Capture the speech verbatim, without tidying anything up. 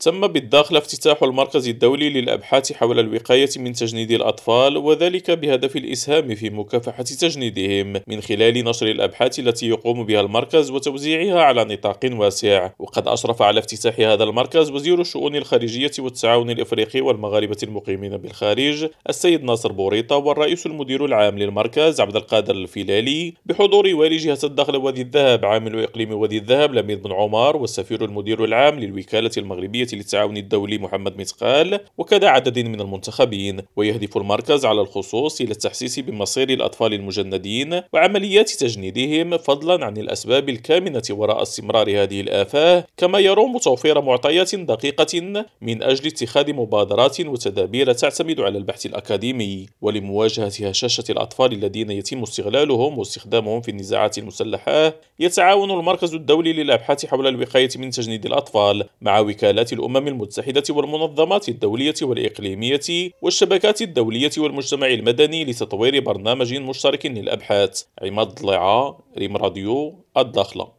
تم بالداخل افتتاح المركز الدولي للأبحاث حول الوقاية من تجنيد الأطفال، وذلك بهدف الإسهام في مكافحة تجنيدهم من خلال نشر الأبحاث التي يقوم بها المركز وتوزيعها على نطاق واسع. وقد أشرف على افتتاح هذا المركز وزير الشؤون الخارجية والتعاون الإفريقي والمغاربة المقيمين بالخارج السيد ناصر بوريطة، والرئيس المدير العام للمركز عبد القادر الفيلالي، بحضور والي جهة الدخل وادي الذهب عامل إقليم وادي الذهب لميد بن عمر، والسفير المدير العام للوكالة المغربية للتعاون الدولي محمد متقال، وكذا عدد من المنتخبين. ويهدف المركز على الخصوص إلى التحسيس بمصير الأطفال المجندين وعمليات تجنيدهم، فضلا عن الأسباب الكامنة وراء استمرار هذه الآفة، كما يروم توفير معطيات دقيقة من أجل اتخاذ مبادرات وتدابير تعتمد على البحث الأكاديمي. ولمواجهة هشاشة الأطفال الذين يتم استغلالهم واستخدامهم في النزاعات المسلحة، يتعاون المركز الدولي للأبحاث حول الوقاية من تجنيد الأطفال مع وكالات الأمم المتحدة والمنظمات الدولية والإقليمية والشبكات الدولية والمجتمع المدني لتطوير برنامج مشترك للأبحاث. عماد ضليعة، ريم راديو، الداخلة.